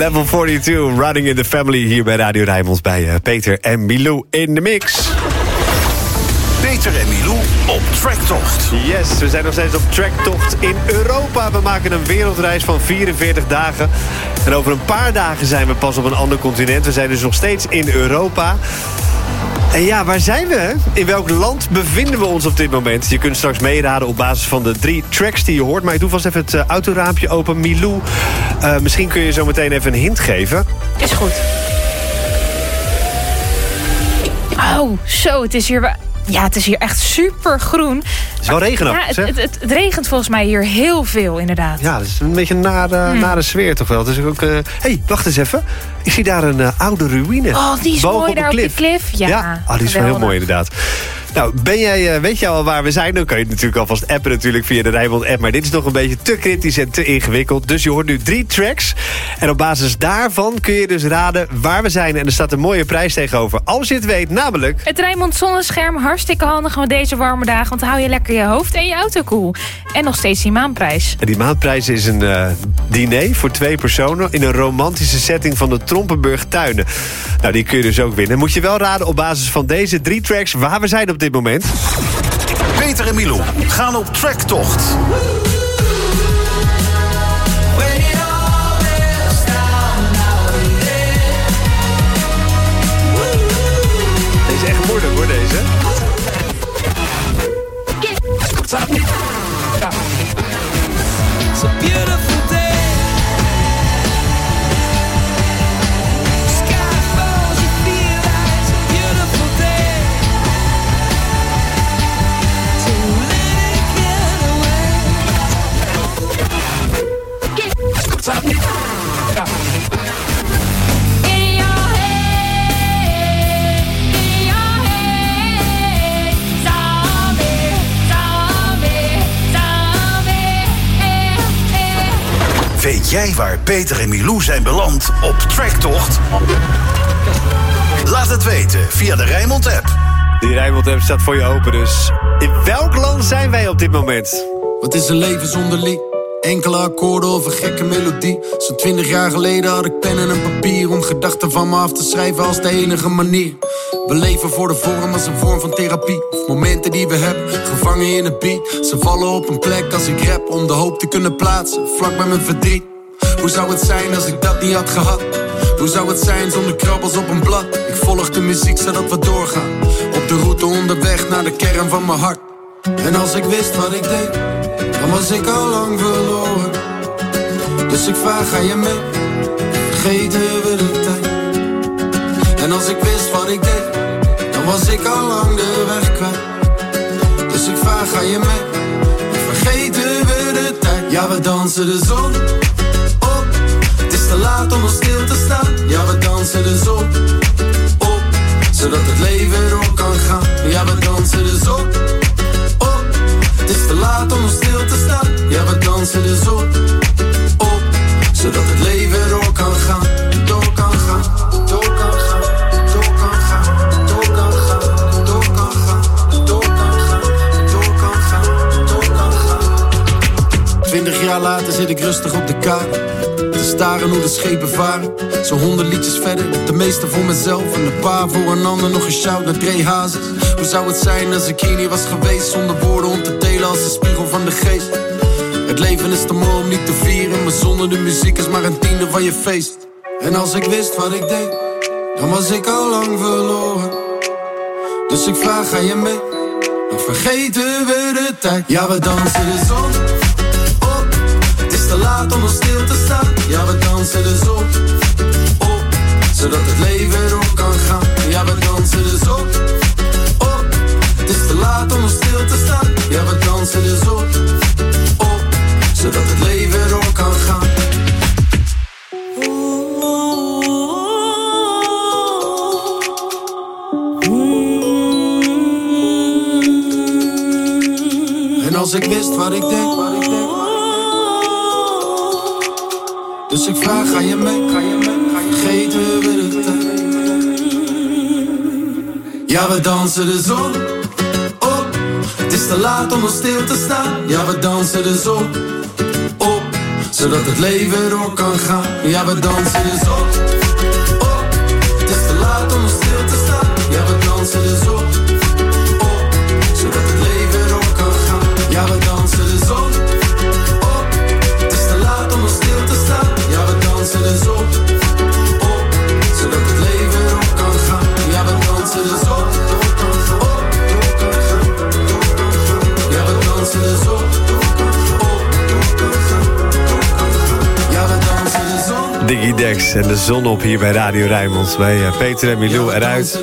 Level 42, Running in the Family hier bij Radio Rijnmond bij Peter en Milou in de mix. Peter en Milou op tracktocht. Yes, we zijn nog steeds op tracktocht in Europa. We maken een wereldreis van 44 dagen. En over een paar dagen zijn we pas op een ander continent. We zijn dus nog steeds in Europa. En ja, waar zijn we? In welk land bevinden we ons op dit moment? Je kunt straks meeraden op basis van de 3 tracks die je hoort. Maar ik doe vast even het autoraampje open. Milou, misschien kun je zo meteen even een hint geven. Is goed. Oh, zo, het is hier... Ja, het is hier echt super groen. Het is wel regenachtig, ja, het regent volgens mij hier heel veel, inderdaad. Ja, dat is een beetje een nare sfeer toch wel. Het is ook... Hey, wacht eens even. Ik zie daar een oude ruïne. Oh, die is mooi daar op die klif. Ja, die is wel heel mooi inderdaad. Nou, weet je al waar we zijn? Dan kan je het natuurlijk alvast appen natuurlijk via de Rijnmond app. Maar dit is nog een beetje te kritisch en te ingewikkeld. Dus je hoort nu 3 tracks. En op basis daarvan kun je dus raden waar we zijn. En er staat een mooie prijs tegenover. Als je het weet, namelijk... Het Rijnmond zonnescherm, hartstikke handig met deze warme dagen. Want dan hou je lekker je hoofd en je auto koel. En nog steeds die maandprijs. En die maandprijs is een diner voor 2 personen... in een romantische setting van de Trompenburg Tuinen. Nou, die kun je dus ook winnen. Moet je wel raden op basis van deze 3 tracks waar we zijn op dit moment. Peter en Milou gaan op tracktocht. Deze is echt moeilijk hoor, deze. It's a beautiful day. Sky falls, you feel like it's a beautiful day. So let it get away. In your head, zombie, zombie, zombie. Weet jij waar Peter en Milou zijn beland op tracktocht? Laat het weten via de Rijnmond app. Die Rijnmond app staat voor je open, dus in welk land zijn wij op dit moment? Wat is een leven zonder lied? Enkele akkoorden of een gekke melodie. Zo'n 20 jaar geleden had ik pen en een papier om gedachten van me af te schrijven als de enige manier. We leven voor de vorm als een vorm van therapie. Of momenten die we hebben, gevangen in een beat. Ze vallen op een plek als ik rap om de hoop te kunnen plaatsen, vlak bij mijn verdriet. Hoe zou het zijn als ik dat niet had gehad? Hoe zou het zijn zonder krabbels op een blad? Ik volg de muziek zodat we doorgaan, op de route onderweg naar de kern van mijn hart. En als ik wist wat ik deed, dan was ik al lang verloren. Dus ik vraag, ga je mee? Vergeten we de tijd? En als ik wist wat ik deed, dan was ik al lang de weg kwijt. Dus ik vraag, ga je mee? Vergeten we de tijd? Ja, we dansen de zon op. Het is te laat om nog stil te staan. Ja, we dansen de zon op, zodat het leven door kan gaan. Ja, we dansen de zon op. Het is te laat om nog stil te staan. Ja, we dansen de zon op, zodat het leven door kan gaan. Door kan gaan, door kan gaan, door kan gaan, door kan gaan, door kan gaan, door kan gaan, door kan gaan, door kan gaan. 20 jaar later zit ik rustig op de kade te staren hoe de schepen varen. Zo'n 100 liedjes verder, de meeste voor mezelf en een paar voor een ander. Nog een shout naar Dre Hazes. Hoe zou het zijn als ik hier niet was geweest, zonder woorden om te delen als de spiegel van de geest. Het leven is te mooi om niet te vieren, maar zonder de muziek is maar een tiende van je feest. En als ik wist wat ik deed, dan was ik al lang verloren. Dus ik vraag, ga je mee? Dan vergeten we de tijd. Ja, we dansen de zon op. Het is te laat om nog stil te staan. Ja, we dansen de zon op, zodat het leven door kan gaan. Ja, we dansen de zon op. Het is te laat om nog stil te staan. Ja, we dansen de zon op, zodat het leven door kan gaan. En als ik wist wat ik deed, dus ik vraag, ga je mee? Vergeten we de tijd? Ja, we dansen de zon op. Het is te laat om nog stil te staan. Ja, we dansen de zon op, zodat het leven door kan gaan. Ja, we dansen dus op. Het is te laat om stil te staan. Ja, we dansen dus op. Zodat het leven door kan gaan. Ja, we dansen dus op. Het is te laat om stil te staan. Ja, we dansen dus op. Zodat het leven door kan gaan. Ja, we dansen dus op. Ja, we dansen dus op. Diggy Dex en de zon op hier bij Radio Rijnmond. Bij Peter en Milou eruit.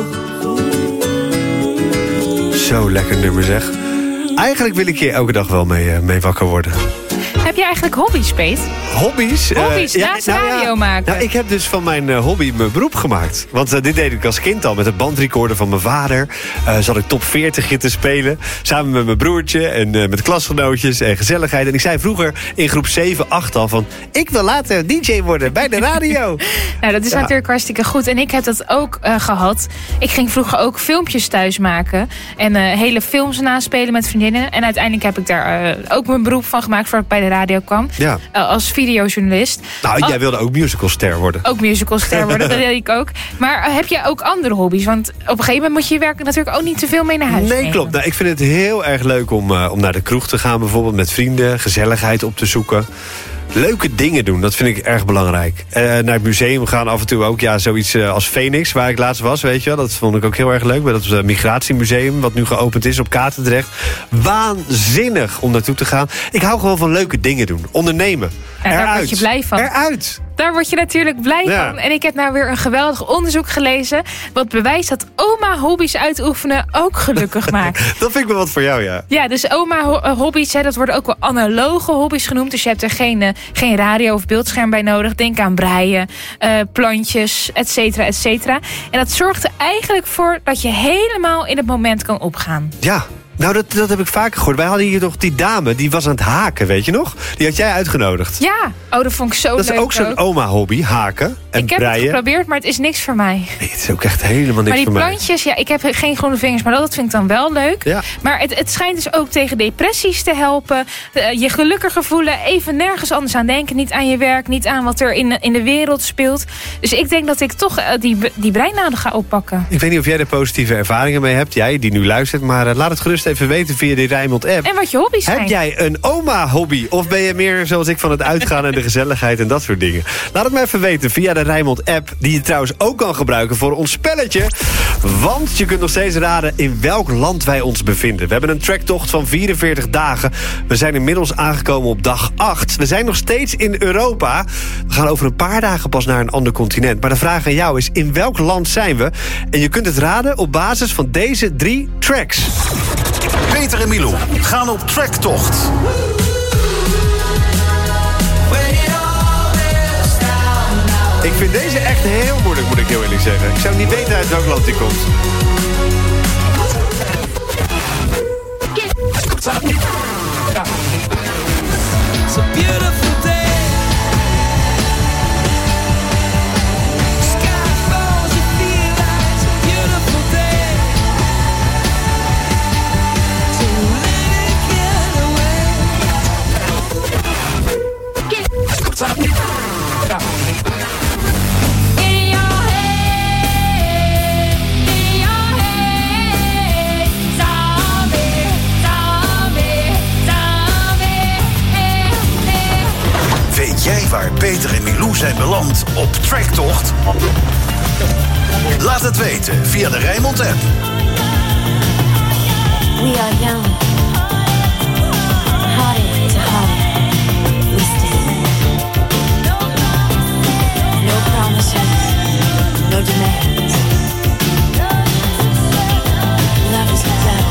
Zo lekker nummer zeg. Eigenlijk wil ik hier elke dag wel mee wakker worden. Heb je eigenlijk hobby's, Peet? Hobby's? Hobby's, naast radio maken. Nou, ik heb dus van mijn hobby mijn beroep gemaakt. Want dit deed ik als kind al met een bandrecorder van mijn vader. Zat ik top 40 te spelen. Samen met mijn broertje en met klasgenootjes en gezelligheid. En ik zei vroeger in groep 7, 8 al van... ik wil later DJ worden bij de radio. Nou, dat is natuurlijk hartstikke goed. En ik heb dat ook gehad. Ik ging vroeger ook filmpjes thuis maken. En hele films naspelen met vriendinnen. En uiteindelijk heb ik daar ook mijn beroep van gemaakt... voordat ik bij de radio kwam. Ja. Als videojournalist. Nou, jij wilde ook musicalster worden. Ook musicalster worden, dat deed ik ook. Maar heb je ook andere hobby's? Want op een gegeven moment moet je je werk natuurlijk ook niet te veel mee naar huis nemen. Nee, klopt. Nou, ik vind het heel erg leuk om naar de kroeg te gaan bijvoorbeeld met vrienden. Gezelligheid op te zoeken. Leuke dingen doen, dat vind ik erg belangrijk. Naar het museum gaan af en toe ook. Ja, zoiets als Phoenix, waar ik laatst was, weet je wel. Dat vond ik ook heel erg leuk. Bij dat migratiemuseum, wat nu geopend is op Katendrecht. Waanzinnig om naartoe te gaan. Ik hou gewoon van leuke dingen doen. Ondernemen. En daar word je blij van. Eruit. Daar word je natuurlijk blij van. En ik heb nou weer een geweldig onderzoek gelezen... wat bewijst dat oma-hobby's uitoefenen ook gelukkig maakt. Dat vind ik wel wat voor jou, ja. Ja, dus oma-hobby's, dat worden ook wel analoge hobby's genoemd. Dus je hebt er geen radio of beeldscherm bij nodig. Denk aan breien, plantjes, et cetera, et cetera. En dat zorgt er eigenlijk voor dat je helemaal in het moment kan opgaan. Ja. Nou, dat heb ik vaker gehoord. Wij hadden hier toch die dame, die was aan het haken, weet je nog? Die had jij uitgenodigd. Ja, dat vond ik zo leuk. Dat is ook zo'n oma-hobby, haken en ik heb breien. Het geprobeerd, maar het is niks voor mij. Nee, het is ook echt helemaal niks voor mij. Maar die plantjes, ja, ik heb geen groene vingers, maar dat vind ik dan wel leuk. Ja. Maar het schijnt dus ook tegen depressies te helpen. Je gelukkiger voelen, even nergens anders aan denken. Niet aan je werk, niet aan wat er in de wereld speelt. Dus ik denk dat ik toch die breinaden ga oppakken. Ik weet niet of jij er positieve ervaringen mee hebt. Jij die nu luistert, maar laat het gerust even weten via die Rijnmond-app. En wat je hobby's zijn. Heb jij een oma-hobby? Of ben je meer zoals ik van het uitgaan en de gezelligheid en dat soort dingen? Laat het me even weten via de Rijnmond-app. Die je trouwens ook kan gebruiken voor ons spelletje. Want je kunt nog steeds raden in welk land wij ons bevinden. We hebben een tracktocht van 44 dagen. We zijn inmiddels aangekomen op dag 8. We zijn nog steeds in Europa. We gaan over een paar dagen pas naar een ander continent. Maar de vraag aan jou is, in welk land zijn we? En je kunt het raden op basis van deze 3 tracks. Peter en Milou gaan op tracktocht. Ik vind deze echt heel moeilijk, moet ik heel eerlijk zeggen. Ik zou niet weten uit welk land die komt. It's a beautiful day. Weet jij waar Peter en Milou zijn beland op tracktocht? Laat het weten via de Rijnmond-app. We are young. Heartache to heartache. We stay. No promises. No demands. Love is love.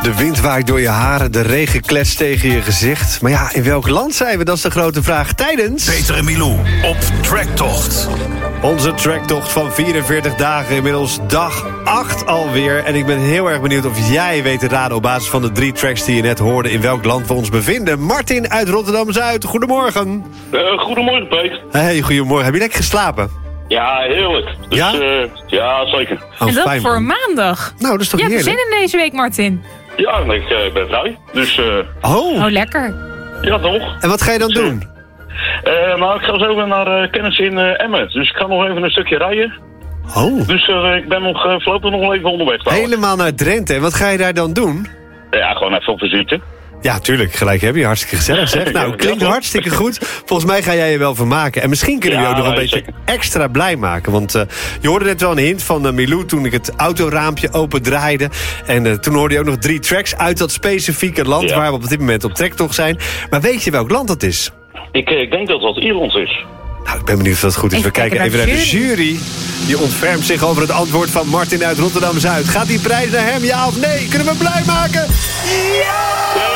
De wind waait door je haren, de regen kletst tegen je gezicht. Maar ja, in welk land zijn we? Dat is de grote vraag tijdens... Peter en Milou op tracktocht. Onze tracktocht van 44 dagen, inmiddels dag 8 alweer. En ik ben heel erg benieuwd of jij weet te raden op basis van de 3 tracks die je net hoorde in welk land we ons bevinden. Martin uit Rotterdam-Zuid, goedemorgen. Goedemorgen, Peter. Hey, goedemorgen. Heb je lekker geslapen? Ja, heerlijk. Dus, ja? Ja, zeker. En dat fijn, voor maandag. Nou, dat is toch heerlijk? Je hebt zin in deze week, Martin? Ja, ik ben vrij. Dus, Oh, lekker. Ja, toch. En wat ga je dan doen? Nou, ik ga zo weer naar kennis in Emmen. Dus ik ga nog even een stukje rijden. Oh. Dus ik ben voorlopig nog even onderweg. Helemaal naar Drenthe. En wat ga je daar dan doen? Ja, gewoon even op visite. Ja, tuurlijk. Gelijk heb je. Hartstikke gezellig, zeg. Nou, klinkt hartstikke goed. Volgens mij ga jij je wel vermaken. En misschien kunnen we je ook nog een beetje extra blij maken. Want je hoorde net wel een hint van Milou toen ik het autoraampje opendraaide. En toen hoorde je ook nog 3 tracks uit dat specifieke land... waar we op dit moment op trektocht zijn. Maar weet je welk land dat is? Ik denk dat dat Ierland is. Nou, ik ben benieuwd of dat goed is. We kijken even naar de jury. Die ontfermt zich over het antwoord van Martin uit Rotterdam-Zuid. Gaat die prijs naar hem, ja of nee? Kunnen we blij maken? Ja!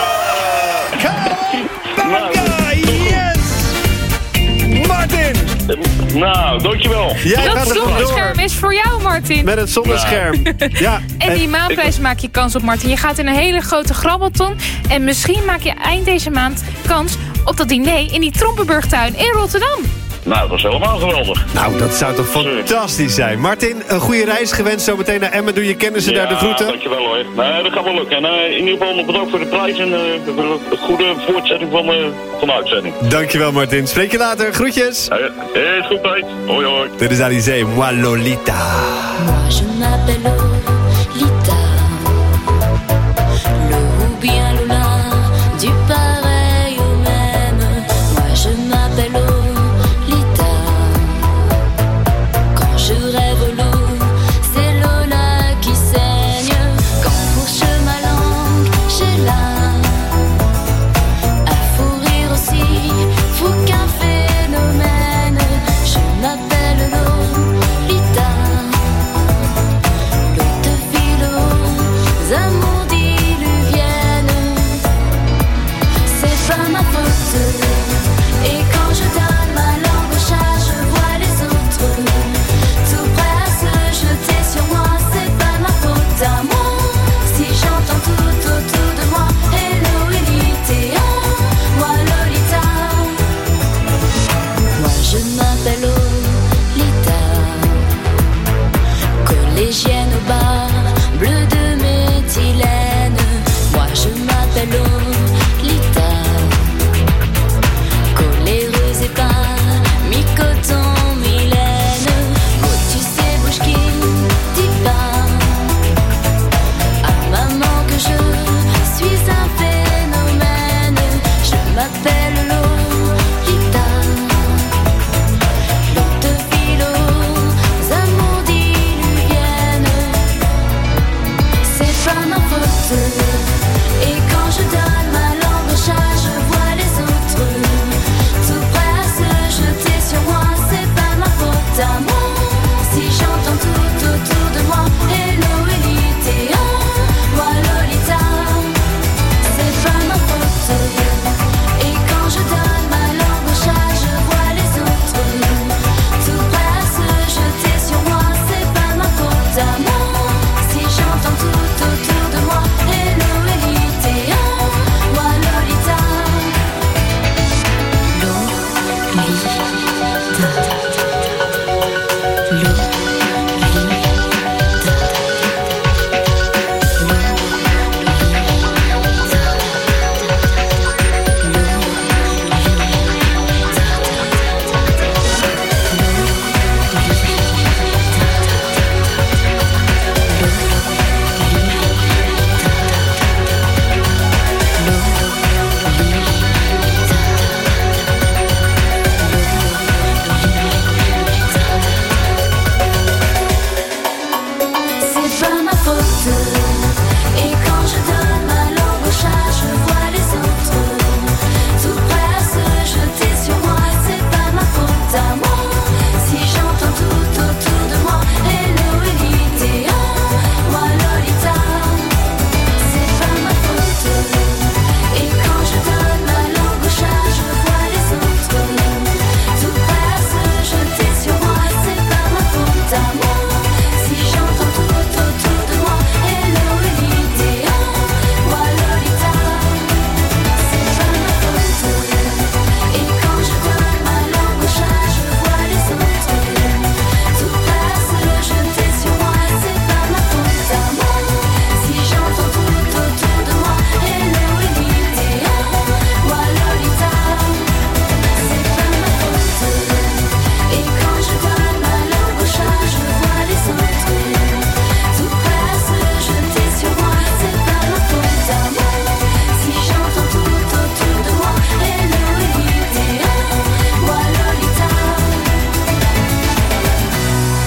Yes! Martin! Nou, dankjewel. Dat zonnescherm is voor jou, Martin. Met het zonnescherm. Ja. En die maanprijs maak je kans op, Martin. Je gaat in een hele grote grabbelton. En misschien maak je eind deze maand kans op dat diner in die Trompenburgtuin in Rotterdam. Nou, dat is helemaal geweldig. Nou, dat zou toch fantastisch zijn. Martin, een goede reis gewenst. Zometeen naar Emmen. Doe je kennissen daar de groeten. Ja, dankjewel hoor. Nee, dat gaat wel lukken. En in ieder geval nog bedankt voor de prijs en de goede voortzetting van de uitzending. Dankjewel, Martin. Spreek je later. Groetjes. Is goed, Piet. Hoi, hoi. Dit is Alizé, Moi Lolita. Moi, je m'appelle Lolita. Le ou bien Lola, du pareil au même. Moi, je m'appelle Lolita. Je rêve l'eau, c'est Lola qui saigne. Quand fourche ma langue, j'ai là. À fourrir aussi, fou qu'un phénomène. Je m'appelle Lolita. L'eau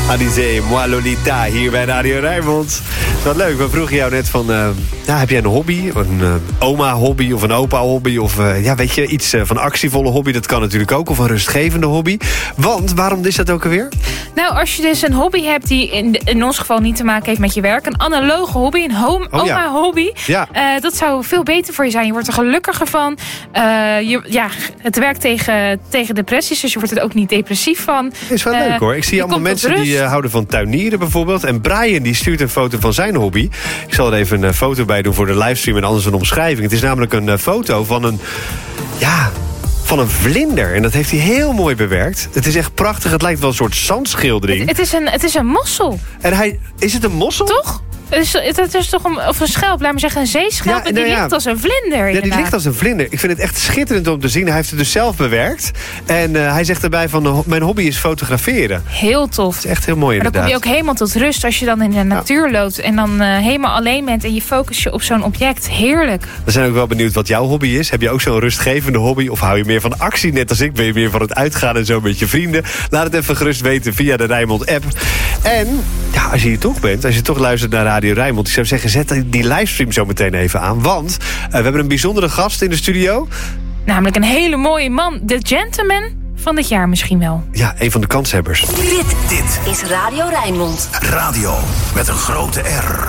Alizé, moi Lolita, hier bij Radio Rijnmond. Wat leuk, we vroegen jou net van... heb jij een hobby? Een oma-hobby of een opa-hobby? Of weet je, iets van actievolle hobby? Dat kan natuurlijk ook. Of een rustgevende hobby. Want, waarom is dat ook alweer? Nou, als je dus een hobby hebt die in ons geval niet te maken heeft met je werk... een analoge hobby, een oma-hobby... Ja. Dat zou veel beter voor je zijn. Je wordt er gelukkiger van. Het werkt tegen depressies, dus je wordt er ook niet depressief van. Is wel leuk hoor. Ik zie allemaal mensen die houden van tuinieren bijvoorbeeld. En Brian die stuurt een foto van zijn hobby. Ik zal er even een foto bij doen voor de livestream en anders een omschrijving. Het is namelijk een foto van een vlinder. En dat heeft hij heel mooi bewerkt. Het is echt prachtig. Het lijkt wel een soort zandschildering. Het is een mossel. En is het een mossel? Toch? Het is toch een schelp, laat maar zeggen een zeeschelp. En die ligt als een vlinder. Ja, die ligt als een vlinder. Ik vind het echt schitterend om te zien. Hij heeft het dus zelf bewerkt. En hij zegt erbij van, mijn hobby is fotograferen. Heel tof. Dat is echt heel mooi inderdaad. Maar dan kom je ook helemaal tot rust als je dan in de natuur loopt. En dan helemaal alleen bent en je focus je op zo'n object. Heerlijk. We zijn ook wel benieuwd wat jouw hobby is. Heb je ook zo'n rustgevende hobby? Of hou je meer van actie, net als ik? Ben je meer van het uitgaan en zo met je vrienden? Laat het even gerust weten via de Rijnmond app. En als je hier toch bent, als je toch luistert naar Radio Rijnmond, ik zou zeggen, zet die livestream zo meteen even aan. Want we hebben een bijzondere gast in de studio. Namelijk een hele mooie man. De gentleman van dit jaar misschien wel. Ja, een van de kanshebbers. Dit is Radio Rijnmond. Radio met een grote R.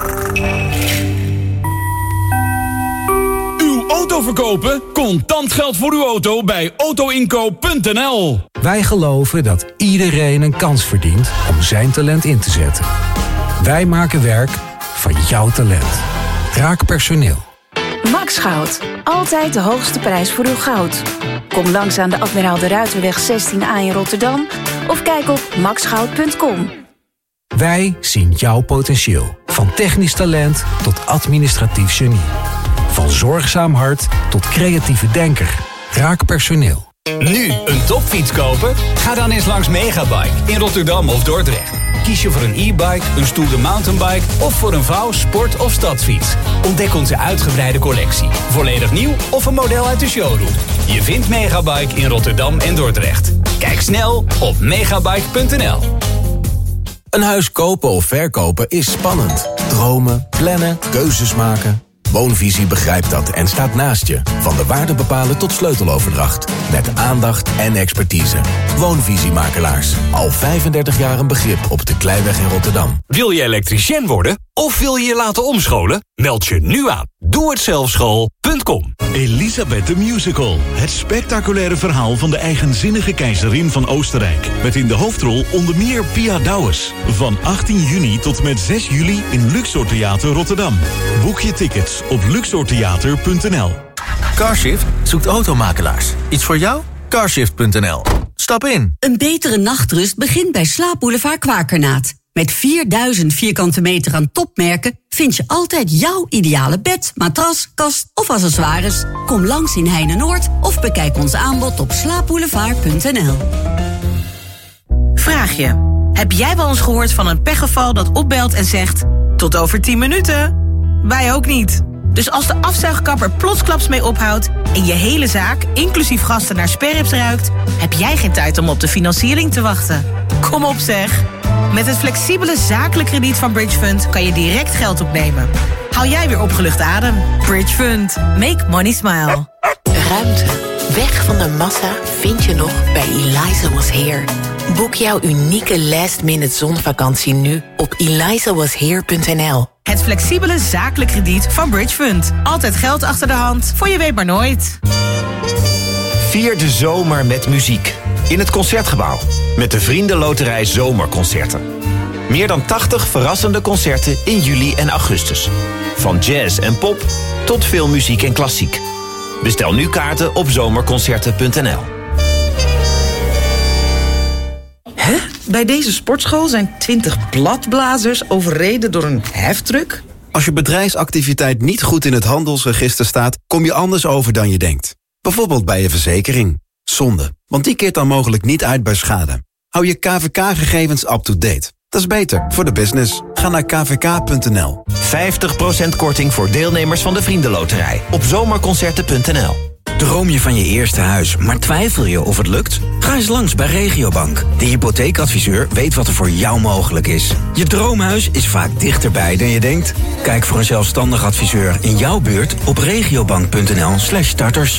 Uw auto verkopen? Contant geld voor uw auto bij autoinkoop.nl. Wij geloven dat iedereen een kans verdient om zijn talent in te zetten. Wij maken werk van jouw talent. Raak personeel. Max Goud. Altijd de hoogste prijs voor uw goud. Kom langs aan de Admiraal de Ruiterweg 16A in Rotterdam of kijk op maxgoud.com. Wij zien jouw potentieel. Van technisch talent tot administratief genie. Van zorgzaam hart tot creatieve denker. Raak personeel. Nu een topfiets kopen? Ga dan eens langs Megabike in Rotterdam of Dordrecht. Kies je voor een e-bike, een stoere mountainbike of voor een vouw, sport- of stadsfiets. Ontdek onze uitgebreide collectie. Volledig nieuw of een model uit de showroom. Je vindt Megabike in Rotterdam en Dordrecht. Kijk snel op megabike.nl. Een huis kopen of verkopen is spannend. Dromen, plannen, keuzes maken. Woonvisie begrijpt dat en staat naast je. Van de waarde bepalen tot sleuteloverdracht. Met aandacht en expertise. Woonvisiemakelaars. Al 35 jaar een begrip op de Kleiweg in Rotterdam. Wil je elektricien worden? Of wil je je laten omscholen? Meld je nu aan. Doe-het-zelf-school.com. Elisabeth the Musical. Het spectaculaire verhaal van de eigenzinnige keizerin van Oostenrijk. Met in de hoofdrol onder meer Pia Douwes. Van 18 juni tot met 6 juli in Luxor Theater Rotterdam. Boek je tickets op luxortheater.nl. Carshift zoekt automakelaars. Iets voor jou? Carshift.nl. Stap in. Een betere nachtrust begint bij Slaapboulevard Kwakernaat. Met 4000 vierkante meter aan topmerken vind je altijd jouw ideale bed, matras, kast of accessoires. Kom langs in Heine-Noord of bekijk ons aanbod op slaapboulevard.nl. Vraag je, heb jij wel eens gehoord van een pechgeval dat opbelt en zegt... tot over 10 minuten? Wij ook niet. Dus als de afzuigkapper plotsklaps mee ophoudt... en je hele zaak, inclusief gasten, naar sperrips ruikt... heb jij geen tijd om op de financiering te wachten. Kom op zeg. Met het flexibele zakelijk krediet van Bridge Fund kan je direct geld opnemen. Hou jij weer opgelucht adem. Bridge Fund. Make money smile. Ruimte. Weg van de massa vind je nog bij Eliza Was Here. Boek jouw unieke last-minute zonvakantie nu op elizawashere.nl. Het flexibele zakelijk krediet van Bridge Fund. Altijd geld achter de hand, voor je weet maar nooit. Vier de zomer met muziek. In het Concertgebouw. Met de Vriendenloterij Zomerconcerten. Meer dan 80 verrassende concerten in juli en augustus. Van jazz en pop tot veel muziek en klassiek. Bestel nu kaarten op zomerconcerten.nl. Hè? Bij deze sportschool zijn 20 bladblazers overreden door een heftruck? Als je bedrijfsactiviteit niet goed in het handelsregister staat, kom je anders over dan je denkt. Bijvoorbeeld bij je verzekering. Zonde, want die keert dan mogelijk niet uit bij schade. Hou je KVK-gegevens up-to-date. Dat is beter voor de business. Ga naar kvk.nl. 50% korting voor deelnemers van de Vriendenloterij op zomerconcerten.nl. Droom je van je eerste huis, maar twijfel je of het lukt? Ga eens langs bij Regiobank. De hypotheekadviseur weet wat er voor jou mogelijk is. Je droomhuis is vaak dichterbij dan je denkt. Kijk voor een zelfstandig adviseur in jouw buurt op regiobank.nl/starters.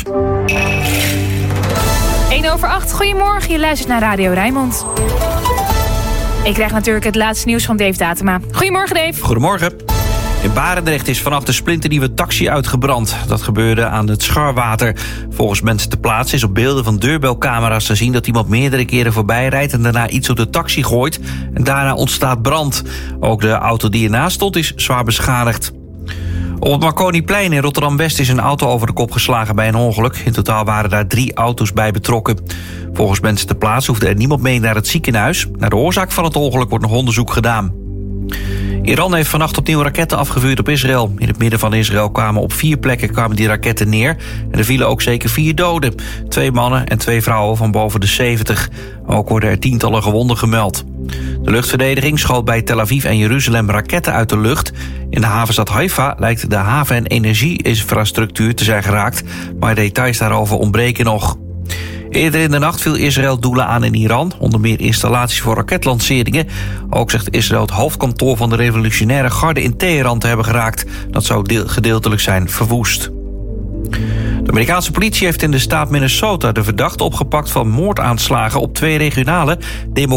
1:08, goedemorgen, je luistert naar Radio Rijnmond. Ik krijg natuurlijk het laatste nieuws van Dave Datema. Goedemorgen, Dave. Goedemorgen. In Barendrecht is vannacht een splinternieuwe taxi uitgebrand. Dat gebeurde aan het Scharwater. Volgens mensen ter plaatse is op beelden van deurbelcamera's te zien dat iemand meerdere keren voorbij rijdt en daarna iets op de taxi gooit. En daarna ontstaat brand. Ook de auto die ernaast stond is zwaar beschadigd. Op het Marconiplein in Rotterdam-West is een auto over de kop geslagen bij een ongeluk. In totaal waren daar 3 auto's bij betrokken. Volgens mensen ter plaatse hoefde er niemand mee naar het ziekenhuis. Naar de oorzaak van het ongeluk wordt nog onderzoek gedaan. Iran heeft vannacht opnieuw raketten afgevuurd op Israël. In het midden van Israël kwamen op 4 plekken die raketten neer. En er vielen ook zeker 4 doden. 2 mannen en 2 vrouwen van boven de 70. Ook worden er tientallen gewonden gemeld. De luchtverdediging schoot bij Tel Aviv en Jeruzalem raketten uit de lucht. In de havenstad Haifa lijkt de haven- en energieinfrastructuur te zijn geraakt. Maar details daarover ontbreken nog. Eerder in de nacht viel Israël doelen aan in Iran. Onder meer installaties voor raketlanceringen. Ook zegt Israël het hoofdkantoor van de revolutionaire garde in Teheran te hebben geraakt. Dat zou gedeeltelijk zijn verwoest. De Amerikaanse politie heeft in de staat Minnesota de verdachte opgepakt van moordaanslagen op 2 regionale